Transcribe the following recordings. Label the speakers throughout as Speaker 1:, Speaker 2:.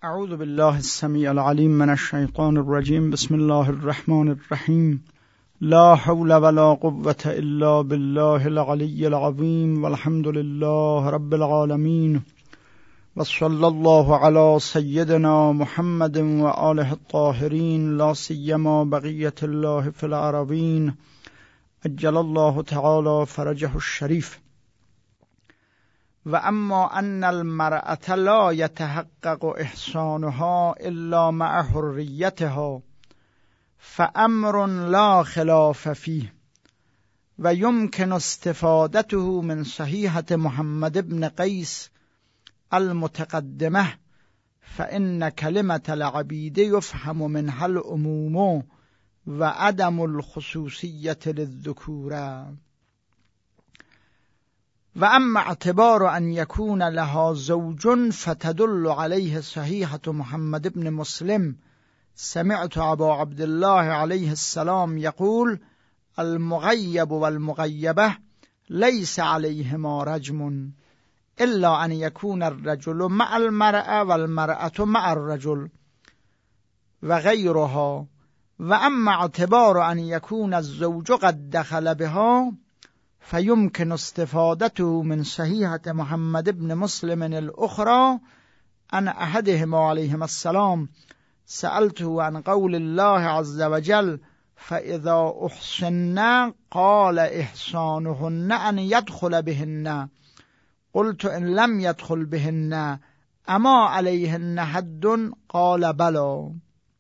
Speaker 1: اعوذ بالله السمیع العلیم من الشیطان الرجیم. بسم الله الرحمن الرحیم. لا حول ولا قوة الا بالله العلی العظیم والحمد لله رب العالمین و صلی الله علی سیدنا محمد و آله الطاهرین لا سیما بقیة الله فی الارضین عجل الله تعالی فرجه الشریف. و اما ان المرأة لا يتحقق احسانها الا مع حریتها فامر لا خلاف فيه و يمكن استفادته من صحیحة محمد بن قیس المتقدمه فإن كلمة العبید يفهم منها العموم و عدم الخصوصیة للذکوره. و اما اعتبار ان يكون لها زوج فتدل عليه صحيحة محمد بن مسلم سمعت ابا عبد الله عليه السلام يقول المغيب والمغيبة ليس عليهما رجم الا ان يكون الرجل مع المرأة والمرأة مع الرجل وغيرها. و اما اعتبار ان يكون الزوج قد دخل بها فيمكن استفادته من صحيحة محمد بن مسلم الأخرى عن أحدهما عليهما السلام سألته عن قول الله عز وجل فإذا أحسن قال إحسانهن أن يدخل بهن قلت إن لم يدخل بهن أما عليهن حد قال بلى.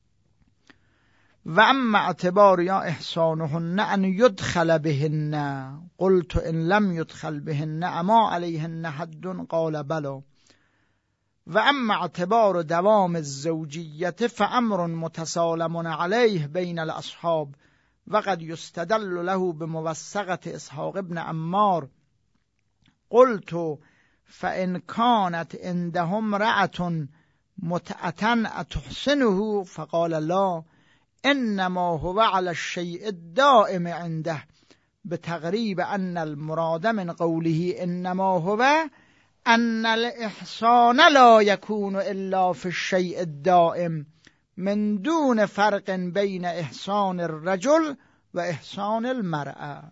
Speaker 1: و اما اعتبار یا احسانهن ان يدخل بهن قلت ان لم يدخل بهن اما عليهن حد قال بلى. و اما اعتبار دوام الزوجیت فامر متسالم علیه بین الاصحاب وقد يستدل له بموثقة اسحاق بن عمار قلت فان كانت عندهم امرأة متأة اتحسنه فقال لا انما هو على الشيء الدائم عنده بتقریب ان المراد من قوله انما هو ان الاحسان لا يكون الا في الشيء الدائم من دون فرق بين احسان الرجل و احسان المرأة.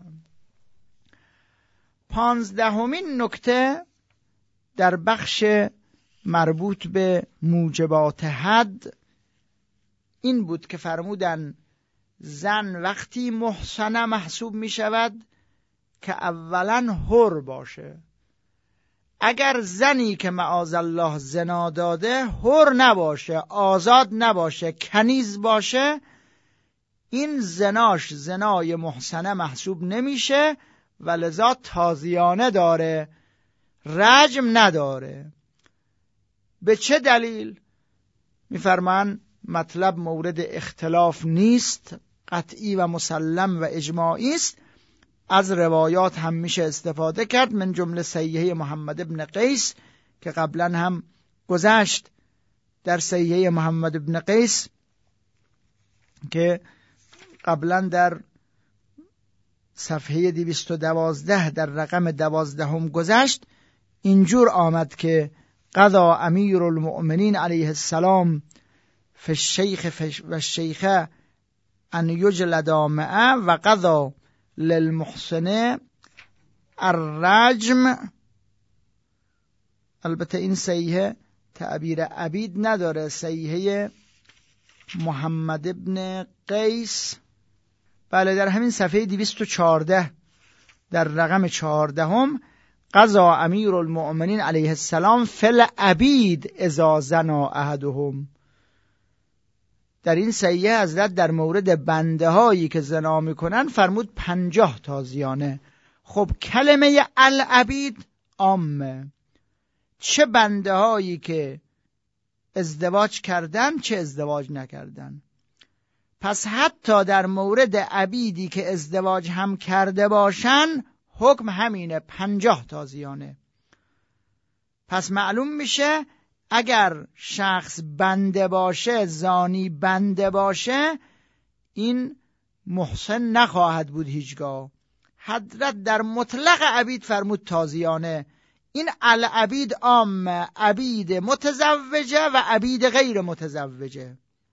Speaker 1: 15مین نکته در بخش مربوط به موجبات حد این بود که فرمودن زن وقتی محصنه محسوب می شود که اولا حر باشه. اگر زنی که معاذالله زنا داده حر نباشه، آزاد نباشه، کنیز باشه، این زناش زنای محصنه محسوب نمیشه و لذا تازیانه داره، رجم نداره. به چه دلیل؟ میفرمان مطلب مورد اختلاف نیست، قطعی و مسلم و اجماعی است. از روایات هم میشه استفاده کرد، من جمله صحیحه محمد بن قیس که قبلا هم گذشت. در صحیحه محمد بن قیس که قبلا در صفحه 212 در رقم 12 هم گذشت، اینجور آمد که قضا امیر المؤمنین علیه السلام فی الشیخ و الشیخه ان یجلدا معه و قضا للمحسن الرجم. البته این صحیحه تعبیر عبید نداره، صحیحه محمد ابن قیس. بله، در همین صفحه 214 در رقم 14 هم قضا امیر المؤمنین علیه السلام فی العبید اذا زنا احدهم. در این صحیحه حضرت در مورد بنده هایی که زنا میکنن فرمود 50 تازیانه. خب کلمه العبید عامه، چه بنده هایی که ازدواج کردن چه ازدواج نکردن. پس حتی در مورد عبیدی که ازدواج هم کرده باشن حکم همینه، 50 تازیانه. پس معلوم میشه اگر شخص بنده باشه، زانی بنده باشه، این محسن نخواهد بود هیچگاه. حضرت در مطلق عبید فرمود تازیانه. این العبید عام، عبید متزوجه و عبید غیر متزوجه.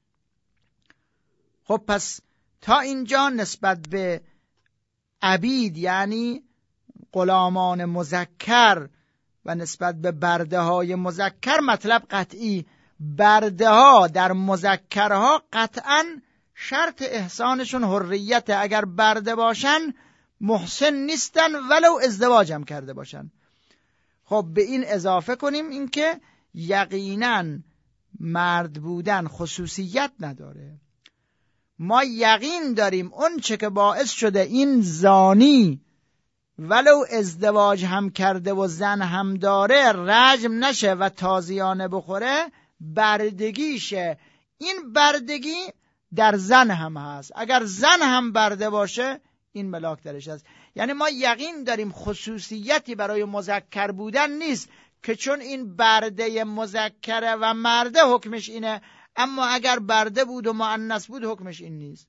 Speaker 1: خب پس تا اینجا نسبت به عبید یعنی غلامان مذکر و نسبت به برده های مذکر مطلب قطعی. برده ها در مذکرها قطعا شرط احسانشون حریت، اگر برده باشن محسن نیستن ولو ازدواج هم کرده باشن. خب به این اضافه کنیم اینکه یقینا مرد بودن خصوصیت نداره. ما یقین داریم اون چه که باعث شده این زانی ولو ازدواج هم کرده و زن هم داره رجم نشه و تازیانه بخوره، بردگیشه. این بردگی در زن هم هست. اگر زن هم برده باشه این ملاک درش هست. یعنی ما یقین داریم خصوصیتی برای مذکر بودن نیست که چون این برده مذکره و مرده حکمش اینه، اما اگر برده بود و مؤنث بود حکمش این نیست.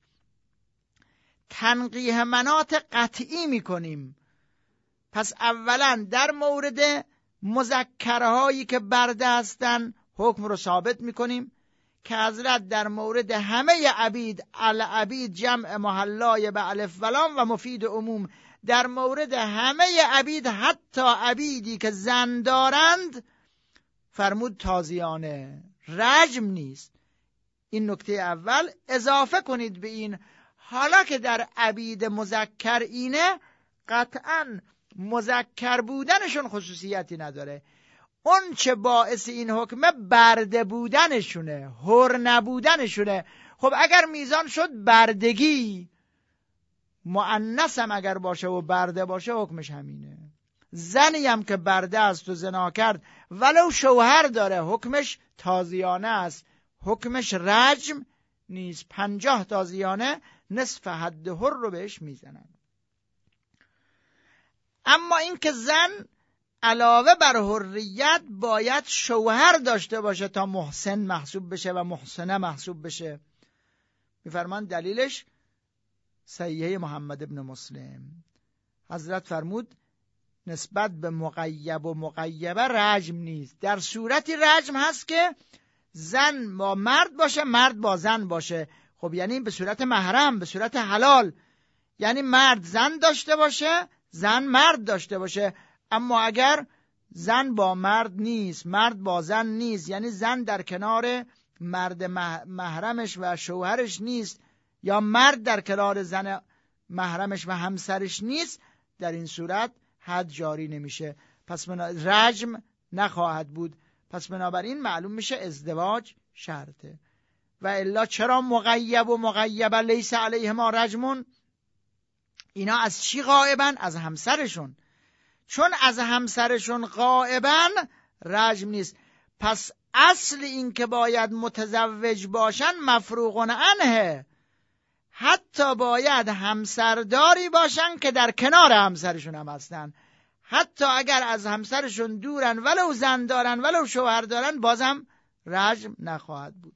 Speaker 1: تنقیح مناط قطعی میکنیم. پس اولا در مورد مذکرهایی که برده هستن حکم رو ثابت میکنیم که حضرت در مورد همه عبید، العبید جمع محلای به الف و لام و مفید عموم، در مورد همه عبید حتی عبیدی که زن دارند فرمود تازیانه، رجم نیست. این نکته اول. اضافه کنید به این حالا که در عبید مذکر اینه، قطعا مذکر بودنشون خصوصیتی نداره. اون چه باعث این حکمه برده بودنشونه، حر نبودنشونه. خب اگر میزان شد بردگی، مؤنث هم اگر باشه و برده باشه حکمش همینه. زنی هم که برده است و زنا کرد ولو شوهر داره حکمش تازیانه است، حکمش رجم نیست. 50 تازیانه نصف حد حر رو بهش میزنن. اما این که زن علاوه بر حریت باید شوهر داشته باشه تا محسن محسوب بشه و محسنه محسوب بشه. میفرمان دلیلش صحیحه محمد ابن مسلم. حضرت فرمود نسبت به مغیب و مغیبه رجم نیست. در صورتی رجم هست که زن با مرد باشه، مرد با زن باشه. خب یعنی به صورت محرم، به صورت حلال، یعنی مرد زن داشته باشه، زن مرد داشته باشه. اما اگر زن با مرد نیست، مرد با زن نیست، یعنی زن در کنار مرد محرمش و شوهرش نیست، یا مرد در کنار زن محرمش و همسرش نیست، در این صورت حد جاری نمیشه، پس رجم نخواهد بود. پس بنابراین معلوم میشه ازدواج شرطه. و الا چرا مغیب و مغیبه لیس علیهما رجمون؟ اینا از چی غائبن؟ از همسرشون. چون از همسرشون غائبن رجم نیست. پس اصل این که باید متزوج باشن مفروغ عنه، حتی باید همسرداری باشن که در کنار همسرشون هم هستن. حتی اگر از همسرشون دورن، ولو زن دارن ولو شوهر دارن، بازم رجم نخواهد بود.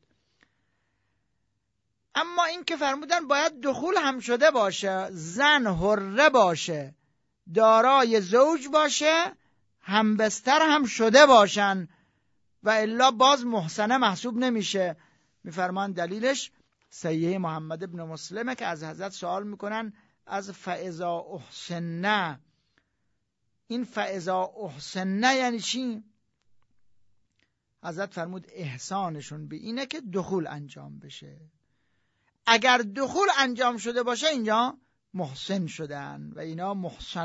Speaker 1: اما این که فرمودن باید دخول هم شده باشه، زن حره باشه، دارای زوج باشه، همبستر هم شده باشن، و الا باز محسنه محسوب نمیشه. میفرمان دلیلش صحیحه محمد ابن مسلمه که از حضرت سوال میکنن از فاذا احسنه. این فاذا احسنه یعنی چی؟ حضرت فرمود احسانشون به اینه که دخول انجام بشه. اگر دخول انجام شده باشه اینجا محسن شدن و اینا محسن